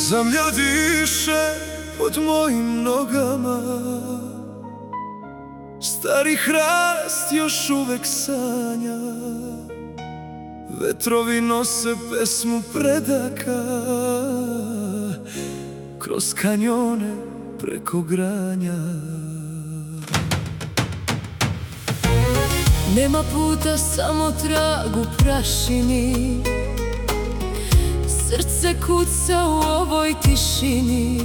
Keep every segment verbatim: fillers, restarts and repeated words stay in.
Zemlja diše pod mojim nogama, stari hrast još uvek sanja, vetrovi nose pesmu predaka kroz kanjone preko granja. Nema puta, samo trag u prašini, srce kuca u ovoj tišini.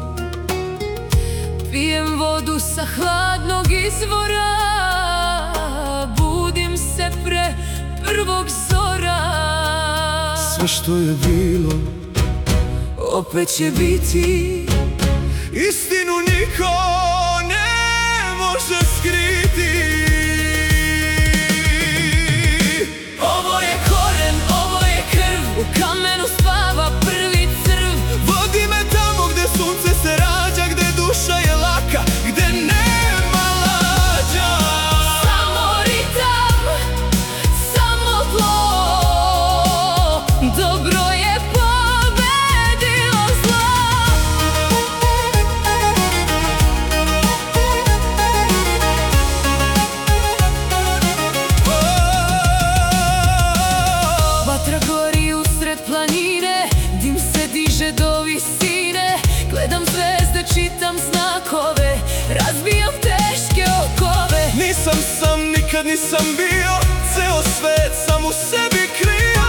Pijem vodu sa hladnog izvora, budim se pre prvog zora. Sve što je bilo opet će biti, istinu niko ne može skriti. Ovo je koren, ovo je krv, u kamenu spava prvi crv. Vodi me tamo gde sunce se rađa, gde duša je laka, gde nema lađa. Samo ritam, samo tlo, dobro je pobedilo zlo. Vatra gori usred planine, dim se diže do visine. Gledam zvezde, čitam znakove, razbijam teške okove. Nisam sam, nikad nisam bio, ceo svet sam u sebi krio.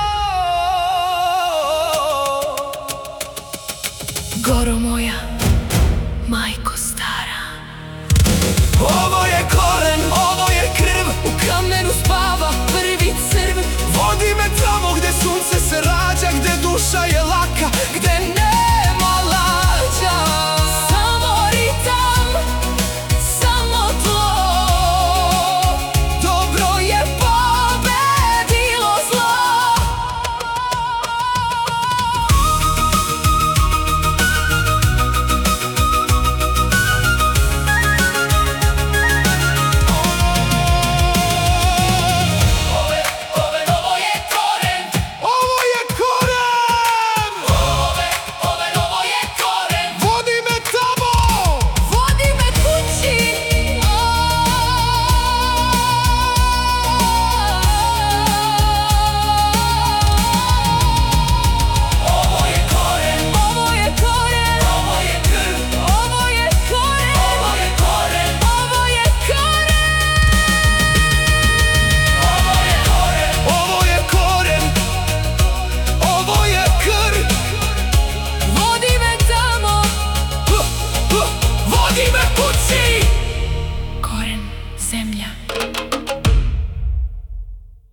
Goro moja, majko stara, Ovo je koren, ovo je krv, u kamenu spava prvi crv. vodi me tamo gde sunce se rađa, gde duša je laka,